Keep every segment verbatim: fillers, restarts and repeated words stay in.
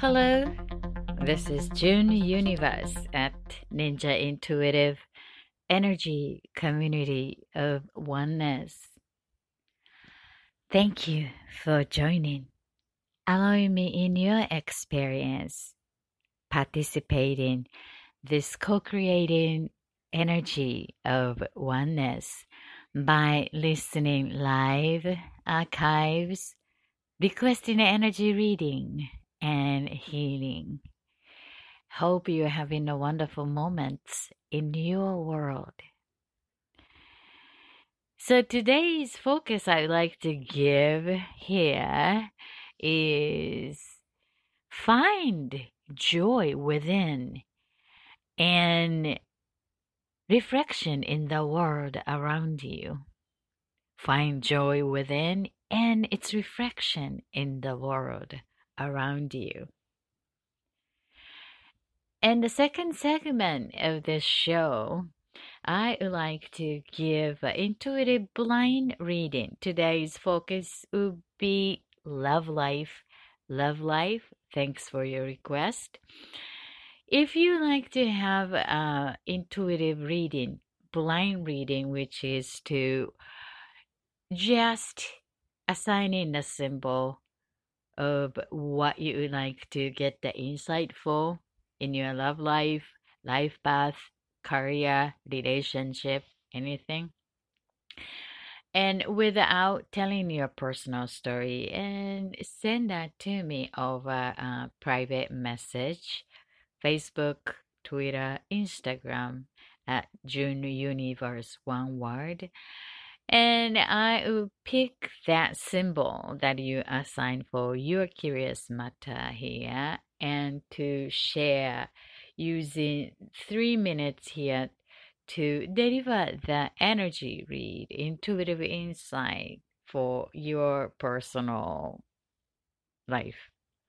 Hello, this is June Universe at Ninja Intuitive Energy Community of Oneness. Thank you for joining, allowing me in your experience, participating this co-creating energy of oneness by listening live, archives, requesting energy reading, and healing. Hope you're having a wonderful moment in your world. So today's focus I'd like to give here is find joy within and reflection in the world around you. Find joy within and its reflection in the world around you. And the second segment of this show, I would like to give an intuitive blind reading. Today's focus will be love life. Love life. Thanks for your request. If you like to have an intuitive reading, blind reading, which is to just assign in a symbol of what you would like to get the insight for in your love life, life path, career, relationship, anything. And without telling your personal story, and send that to me over a private message, Facebook, Twitter, Instagram at June Universe, one word. And I will pick that symbol that you assign for your curious matter here and to share using three minutes here to deliver the energy read, intuitive insight for your personal life.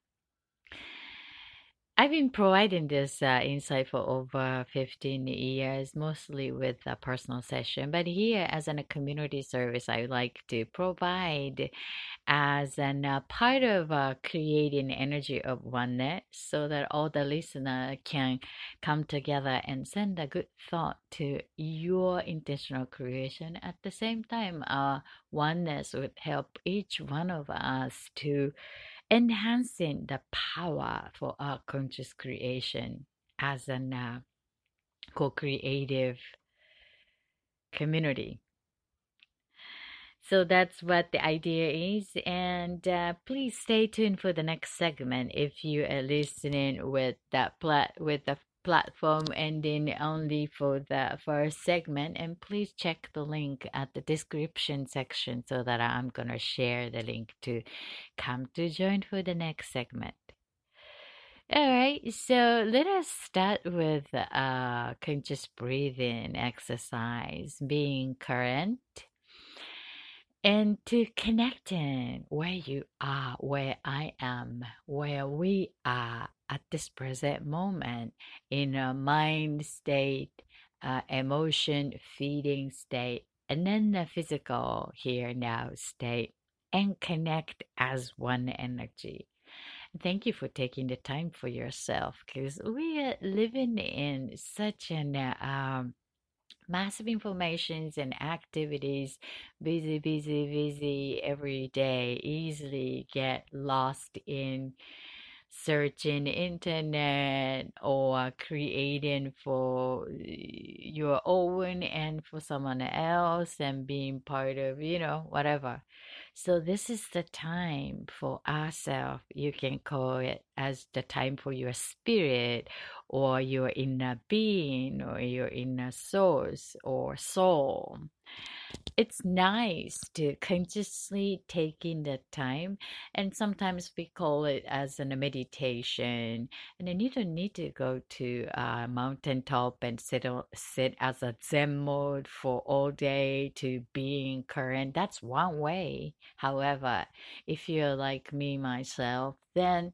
I've been providing this uh, insight for over fifteen years, mostly with a personal session. But here, as a community service, I would like to provide as a uh, part of uh, creating energy of oneness so that all the listener can come together and send a good thought to your intentional creation. At the same time, our oneness would help each one of us to enhancing the power for our conscious creation as a uh, co-creative community. So that's what the idea is, and uh, please stay tuned for the next segment. If you are listening with that plat with the platform ending only for the first segment, and please check the link at the description section so that I'm gonna share the link to come to join for the next segment. All right, so let us start with uh conscious breathing exercise, being current and to connecting where you are, where I am, where we are at this present moment in a mind state, uh, emotion feeding state, and then the physical here now state, and connect as one energy. Thank you for taking the time for yourself because we are living in such an uh, um, massive informations and activities, busy, busy, busy every day, easily get lost in searching internet or creating for your own and for someone else and being part of, you know, whatever. So this is the time for ourselves. You can call it as the time for your spirit or your inner being or your inner source or soul. It's nice to consciously take in the time, and sometimes we call it as a meditation. And then you don't need to go to a mountaintop and sit o- sit as a Zen mode for all day to being current. That's one way. However, if you're like me myself, then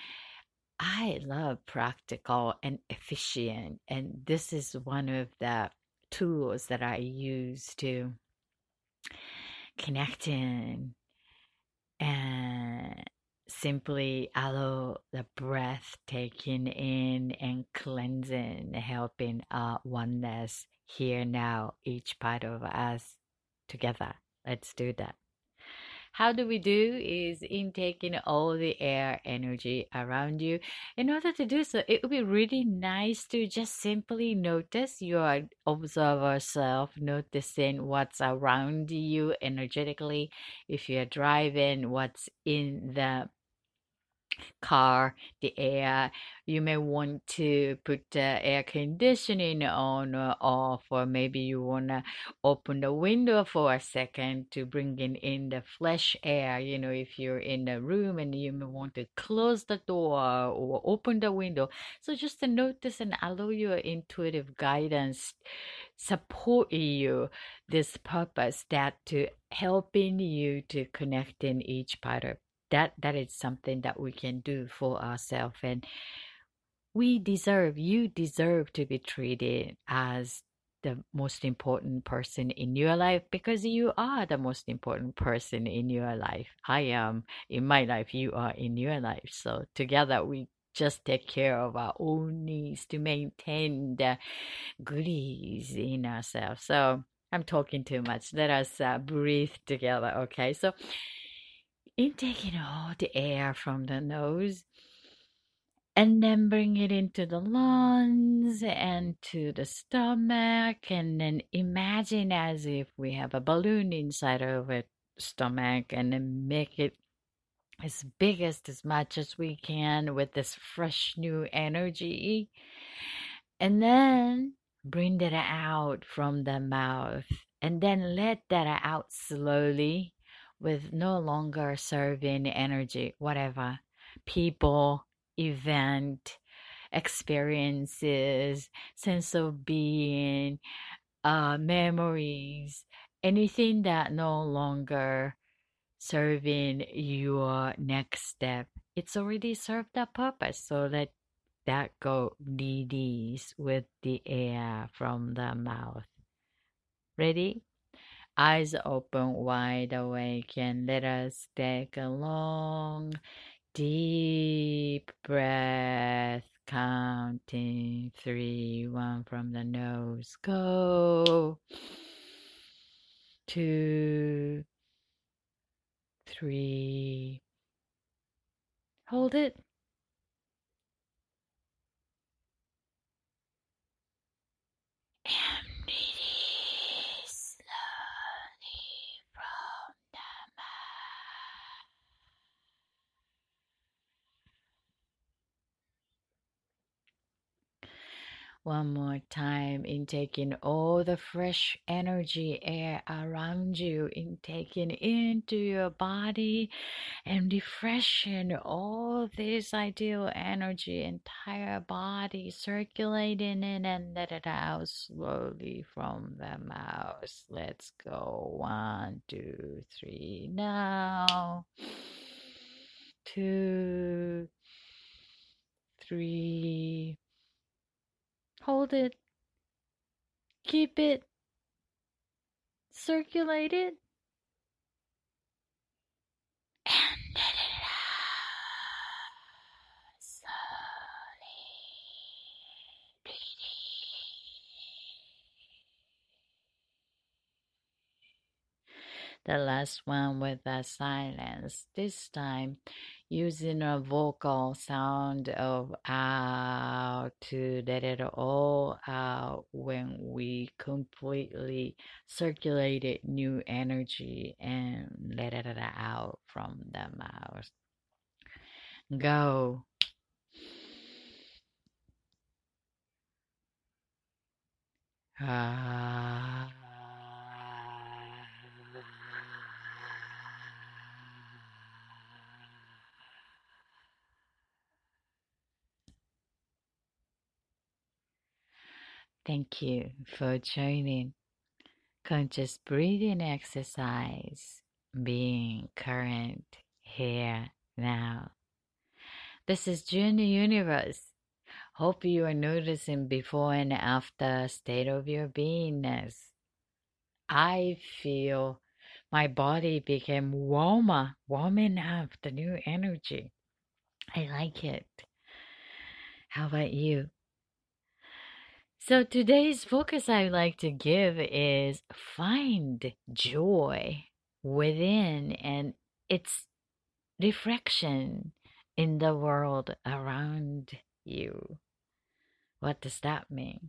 I love practical and efficient, and this is one of the tools that I use to connecting and simply allow the breath taking in and cleansing, helping our oneness here now, each part of us together. Let's do that. How do we do is intaking all the air energy around you. In order to do so, it would be really nice to just simply notice your observer self, noticing what's around you energetically. If you're driving, what's in the car, the air. You may want to put the air conditioning on or off, or maybe you want to open the window for a second to bring in, in the fresh air. You know, if you're in the room and you may want to close the door or open the window. So just to notice and allow your intuitive guidance support you this purpose that to helping you to connect in each part of that that is something that we can do for ourselves, and we deserve you deserve to be treated as the most important person in your life, because you are the most important person in your life. I am in my life, you are in your life, so together we just take care of our own needs to maintain the goodies in ourselves. So I'm talking too much. Let us uh, breathe together, okay? So intaking all the air from the nose and then bring it into the lungs and to the stomach, and then imagine as if we have a balloon inside of a stomach, and then make it as big as as much as we can with this fresh new energy, and then bring that out from the mouth, and then let that out slowly with no longer serving energy, whatever, people, event, experiences, sense of being, uh, memories, anything that no longer serving your next step. It's already served that purpose. So let that go, release with the air from the mouth. Ready? Eyes open wide awake, and let us take a long, deep breath, counting three, one from the nose. Go. Two, three. Hold it. And release slowly from the mouth. One more time, intaking all the fresh energy air around you, intaking into your body and refreshing all this ideal energy, entire body, circulating in and let it out slowly from the mouth. Let's go. One, two, three. Now. Two, three. Hold it. Keep it. Circulate it. And let it out. Slowly. The last one with a silence. This time using a vocal sound of out to let it all out when we completely circulated new energy and let it out from the mouth. Go. Ah. Thank you for joining Conscious Breathing Exercise, being current here now. This is June Universe. Hope you are noticing before and after state of your beingness. I feel my body became warmer, warming up the new energy. I like it. How about you? So today's focus I would like to give is find joy within and its reflection in the world around you. What does that mean?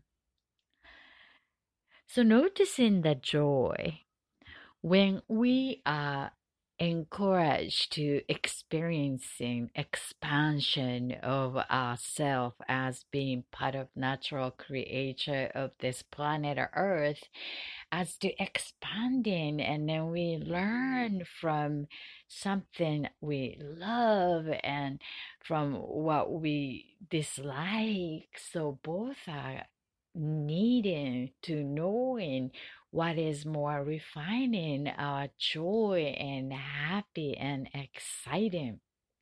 So noticing the joy when we are encouraged to experiencing expansion of ourself as being part of natural creator of this planet Earth, as to expanding, and then we learn from something we love and from what we dislike. So both are needing to knowing what is more refining our joy and happy and exciting.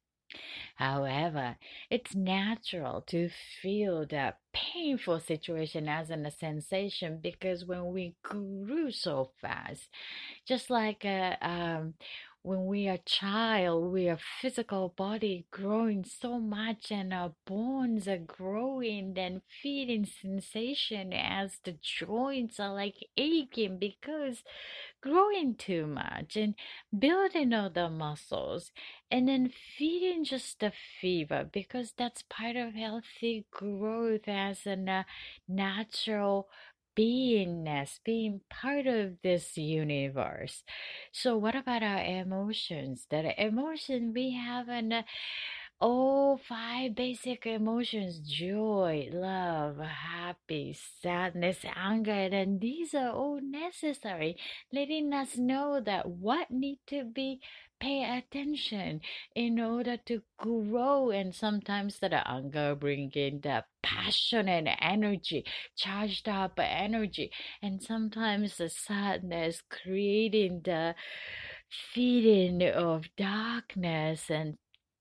However, it's natural to feel that painful situation as an, a sensation because when we grew so fast, just like uh, um, when we are child, we are physical body growing so much and our bones are growing, then feeling sensation as the joints are like aching because growing too much and building all the muscles and then feeding just the fever because that's part of healthy growth as a na- natural beingness, being part of this universe. So what about our emotions? That emotion we have an uh, all five basic emotions: joy, love, happy, sadness, anger, and these are all necessary, letting us know that what need to be pay attention in order to grow. And sometimes that anger bringing the passion and energy, charged up energy, and sometimes the sadness creating the feeling of darkness and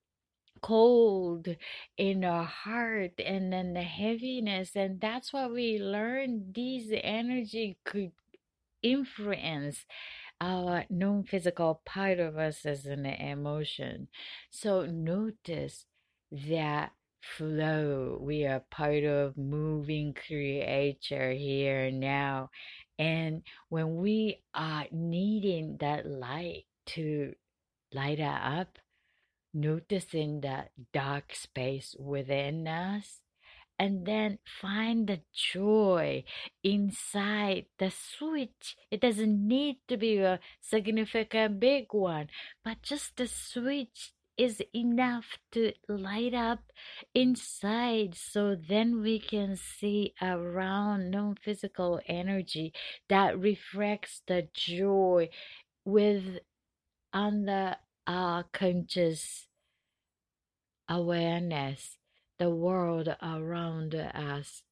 cold in our heart, and then the heaviness. And that's what we learned, these energy could influence our non-physical part of us as an emotion. So notice that flow. We are part of moving creature here and now, and when we are needing that light to light up, noticing that dark space within us, and then find the joy inside the switch. It doesn't need to be a significant big one, but just the switch is enough to light up inside, so then we can see around non-physical energy that reflects the joy with under our conscious awareness, the world around us.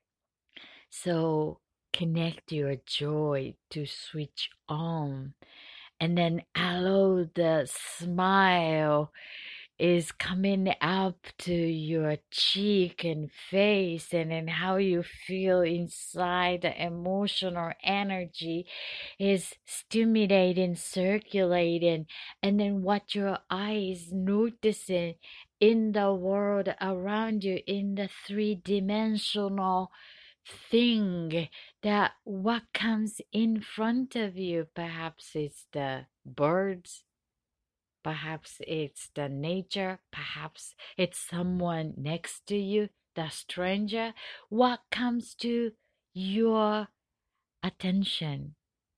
So connect your joy to switch on, and then allow the smile is coming up to your cheek and face, and then how you feel inside. The emotional energy is stimulating, circulating, and then what your eyes noticing in the world around you, in the three-dimensional thing, that what comes in front of you. Perhaps it's the birds, perhaps it's the nature, perhaps it's someone next to you, the stranger. What comes to your attention?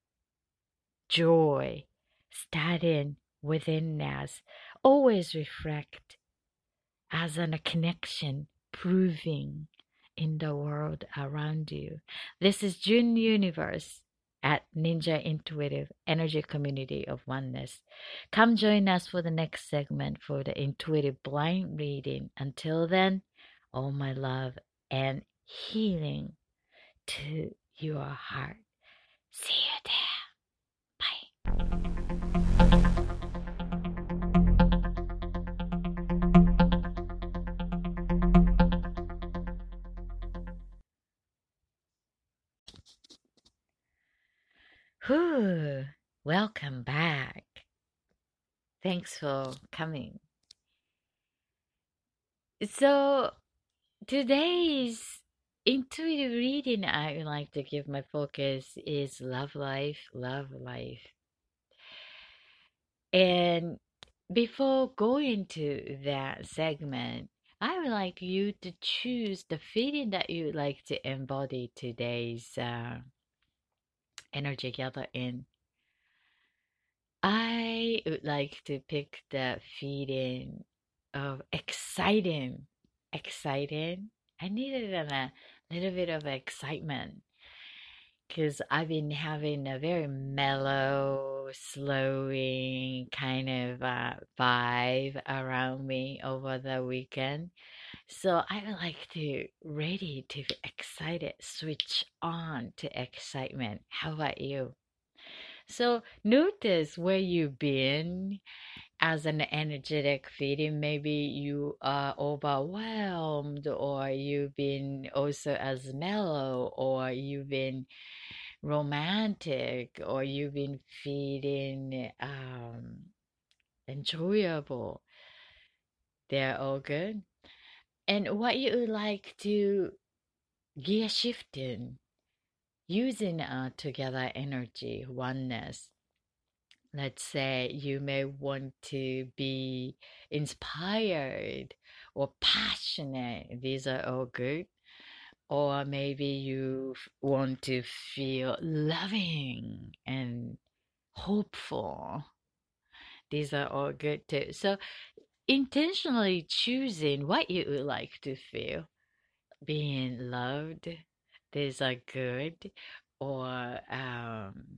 Joy starting within us. Always reflect as on a connection, proving in the world around you. This is June Universe at Ninja Intuitive Energy Community of Oneness. Come join us for the next segment for the intuitive blind reading. Until then, all my love and healing to your heart. See you there. Bye. Whew. Welcome back. Thanks for coming. So, today's intuitive reading I would like to give my focus is love life, love life. And before going to that segment, I would like you to choose the feeling that you would like to embody today's uh, energy gather in. I would like to pick the feeling of exciting. Exciting. I needed a little bit of excitement because I've been having a very mellow, slowing kind of uh, vibe around me over the weekend. So I would like to ready to be excited, switch on to excitement. How about you? So notice where you've been as an energetic feeling. Maybe you are overwhelmed, or you've been also as mellow, or you've been romantic, or you've been feeling um, enjoyable. They're all good. And what you would like to gear shifting using uh, together energy, oneness. Let's say you may want to be inspired or passionate. These are all good. Or maybe you f- want to feel loving and hopeful. These are all good too. So, intentionally choosing what you would like to feel, being loved, these are good, or um,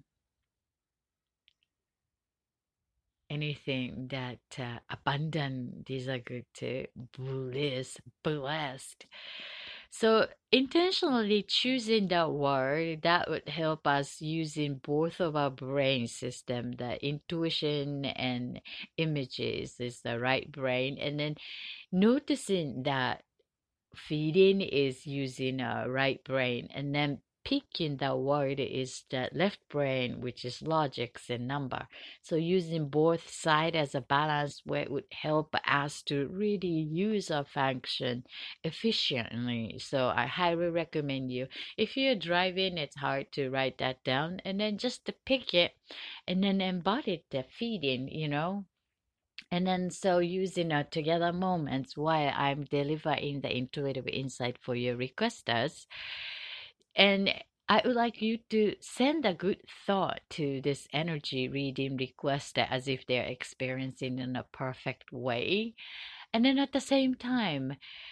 anything that uh, abundant, these are good too. Bliss, blessed. So intentionally choosing that word that would help us using both of our brain system, the intuition and images is the right brain, and then noticing that feeding is using a right brain, and then picking the word is the left brain, which is logics and number. So using both side as a balance where it would help us to really use our function efficiently. So I highly recommend you. If you're driving, it's hard to write that down, and then just to pick it and then embody the feeding, you know, and then, so using uh, together moments while I'm delivering the intuitive insight for your requesters. And I would like you to send a good thought to this energy reading requester as if they're experiencing in a perfect way. And then at the same time,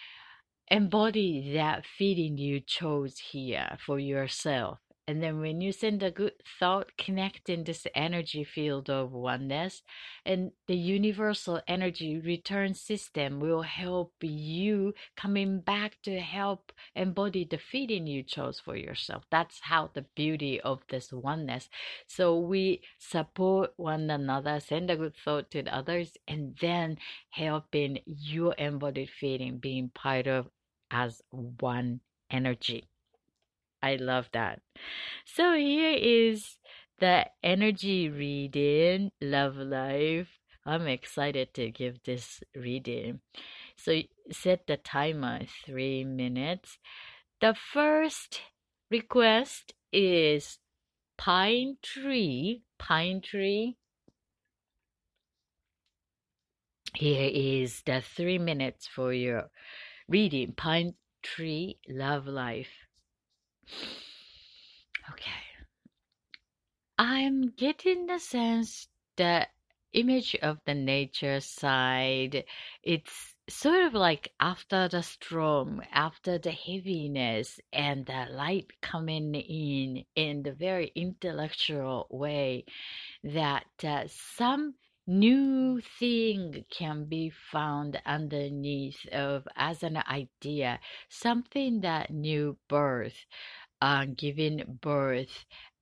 embody that feeling you chose here for yourself. And then when you send a good thought, connect in this energy field of oneness, and the universal energy return system will help you coming back to help embody the feeling you chose for yourself. That's how the beauty of this oneness. So we support one another, send a good thought to the others, and then helping your embodied feeling being part of as one energy. I love that. So here is the energy reading, love life. I'm excited to give this reading. So set the timer three minutes. The first request is pine tree. Pine tree. Here is the three minutes for your reading. Pine tree, love life. Okay. I'm getting the sense the image of the nature side, it's sort of like after the storm, after the heaviness and the light coming in in the very intellectual way, that uh, some new thing can be found underneath of as an idea, something that new birth, uh, giving birth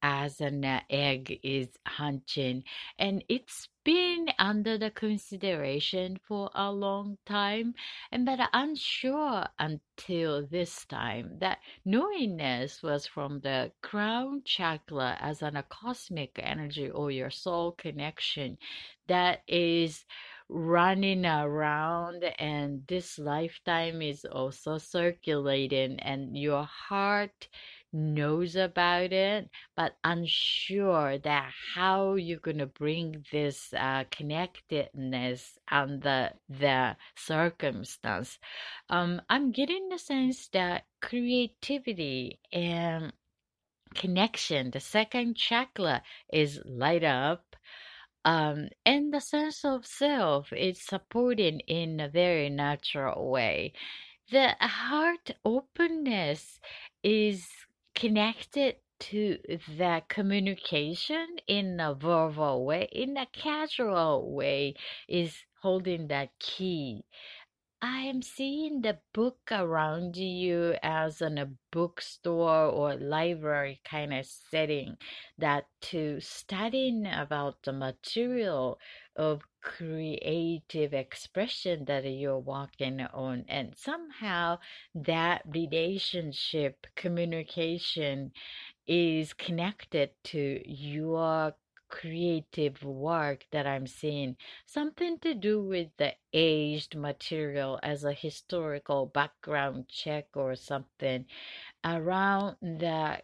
as an uh, egg is hatching, and it's been under the consideration for a long time, and but unsure until this time that knowingness was from the crown chakra as an, a cosmic energy or your soul connection that is running around, and this lifetime is also circulating, and your heart knows about it but unsure that how you're gonna bring this uh, connectedness under the circumstance. um, I'm getting the sense that creativity and connection, the second chakra, is light up, um, and the sense of self is supported in a very natural way. The heart openness is connected to the communication in a verbal way, in a casual way, is holding that key. I am seeing the book around you as in a bookstore or library kind of setting, that to studying about the material of creative expression that you're walking on, and somehow that relationship communication is connected to your creative work that I'm seeing. Something to do with the aged material as a historical background check or something around the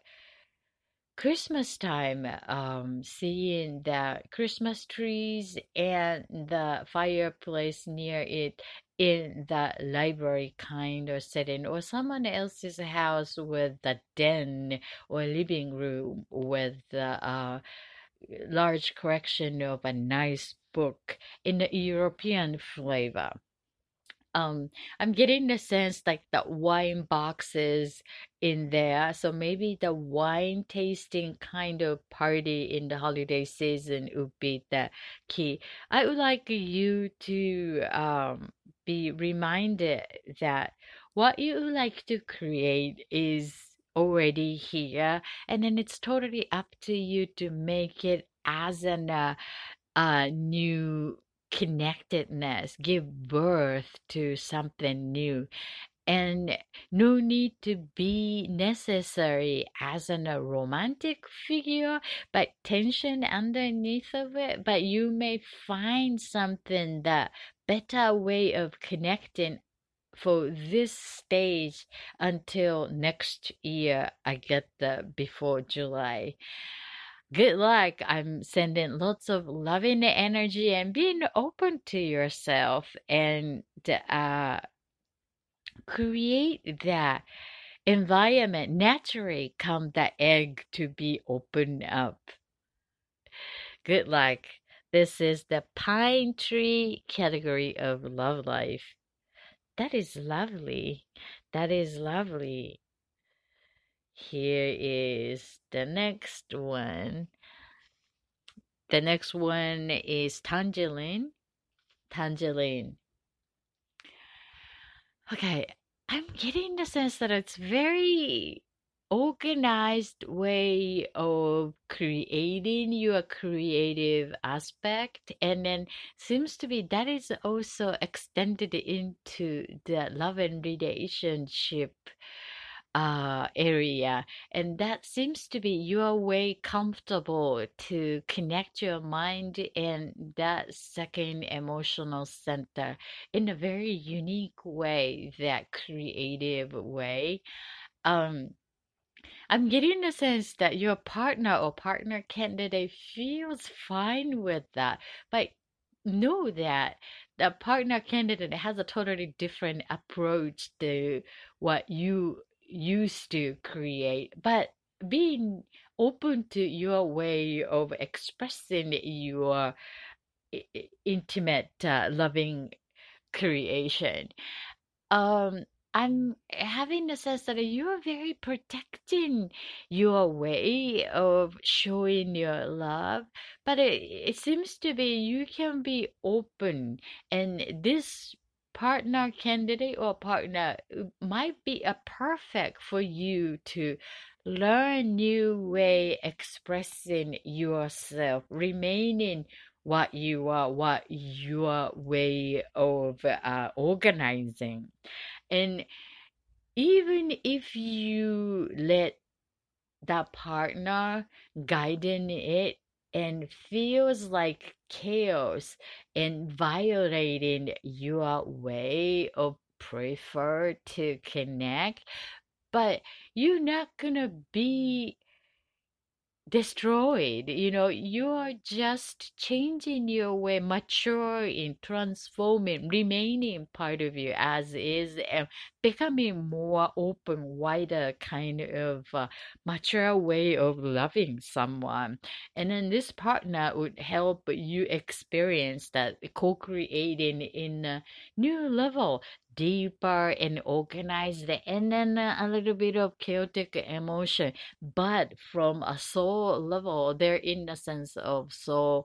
Christmas time, um, seeing the Christmas trees and the fireplace near it in the library kind of setting, or someone else's house with the den or living room with the uh, large collection of a nice book in the European flavor. um, I'm getting the sense like the wine boxes in there. So maybe the wine tasting kind of party in the holiday season would be the key. I would like you to um, be reminded that what you would like to create is already here, and then it's totally up to you to make it as an uh, uh, new connectedness, give birth to something new. And no need to be necessary as an, a romantic figure, but tension underneath of it. But you may find something that better way of connecting for this stage until next year. I get the before July. Good luck. I'm sending lots of loving energy and being open to yourself, and uh, create that environment. Naturally, come the egg to be opened up. Good luck. This is the pine tree category of love life. That is lovely. That is lovely. Here is the next one. The next one is Tangerine. Tangerine. Okay, I'm getting the sense that it's very organized way of creating your creative aspect, and then seems to be that is also extended into the love and relationship uh area, and that seems to be your way comfortable to connect your mind and that second emotional center in a very unique way, that creative way. um I'm getting the sense that your partner or partner candidate feels fine with that, but know that the partner candidate has a totally different approach to what you used to create. But being open to your way of expressing your i- i- intimate, uh, loving creation. um, I'm having the sense that you're very protecting your way of showing your love, but it, it seems to be you can be open, and this partner candidate or partner uh, might be a perfect for you to learn new way expressing yourself, remaining what you are, what your way of uh, organizing. And even if you let that partner guiding it and feels like chaos and violating your way of prefer to connect, but you're not gonna be destroyed. You know, you're just changing your way, maturing, transforming, remaining part of you as is, and becoming more open, wider kind of uh, mature way of loving someone. And then this partner would help you experience that co-creating in a new level, deeper and organized, and then uh, a little bit of chaotic emotion, but from a soul level, they're in the sense of soul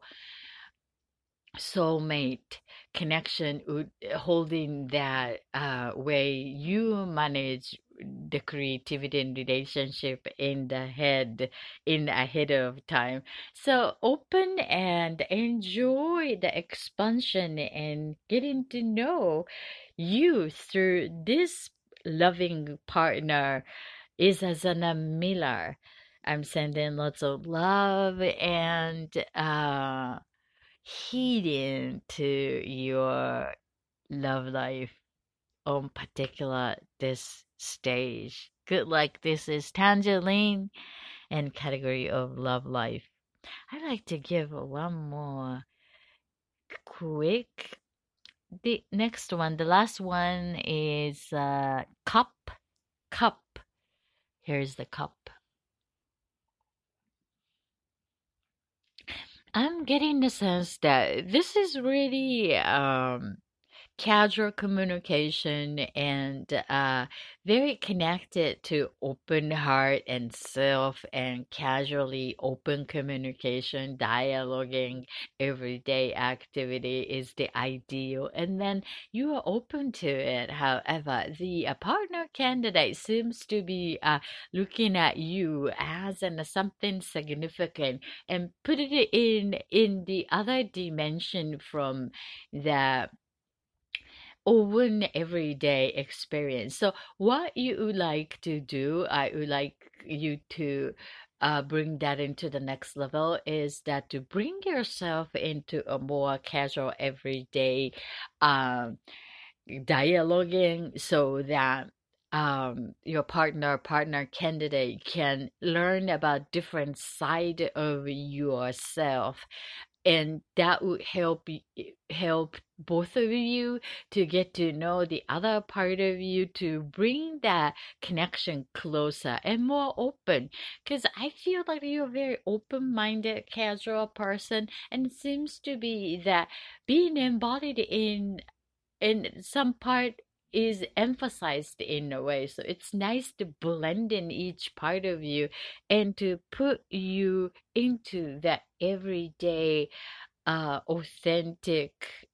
soulmate connection with holding that uh, way you manage the creativity and relationship in the head in ahead of time. So open and enjoy the expansion and getting to know you through this loving partner is Azana Miller. I'm sending lots of love and uh, healing to your love life on particular this stage. Good luck. This is Tangerine and category of love life. I'd like to give one more quick. The next one, the last one is uh, cup. Cup. Here's the cup. I'm getting the sense that this is really um casual communication and uh, very connected to open heart and self and casually open communication, dialoguing, everyday activity is the ideal. And then you are open to it. However, the uh, partner candidate seems to be uh, looking at you as an, something significant and put it in in the other dimension from the own everyday experience. So, what you would like to do, I would like you to uh, bring that into the next level is that to bring yourself into a more casual, everyday um, dialoguing so that um, your partner partner candidate can learn about different side of yourself, and that would help y- help both of you to get to know the other part of you to bring that connection closer and more open, because I feel like you're a very open-minded casual person, and it seems to be that being embodied in in some part is emphasized in a way. So it's nice to blend in each part of you and to put you into that everyday uh, authentic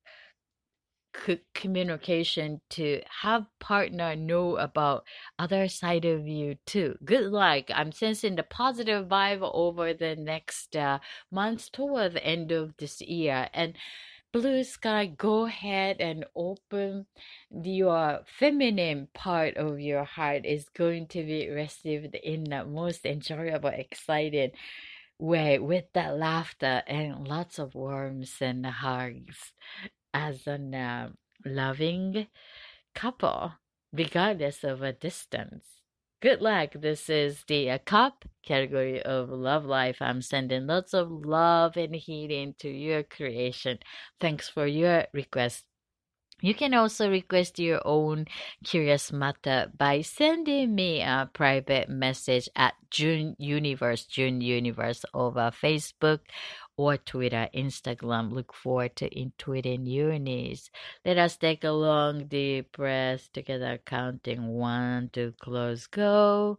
c- communication to have partner know about other side of you too. Good luck. I'm sensing the positive vibe over the next uh, months toward the end of this year. And blue sky, go ahead and open your feminine part of your heart is going to be received in the most enjoyable, excited way with that laughter and lots of warmth and hugs as a um, loving couple, regardless of a distance. Good luck. This is the uh, cup category of love life. I'm sending lots of love and healing to your creation. Thanks for your request. You can also request your own curious matter by sending me a private message at June Universe, June Universe over Facebook or Twitter, Instagram. Look forward to intuiting your needs. Let us take a long deep breath together, counting one, two, close, go.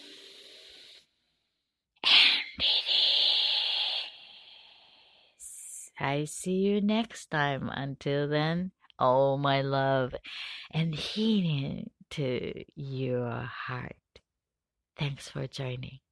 And release. I see you next time. Until then, all my love and healing to your heart. Thanks for joining.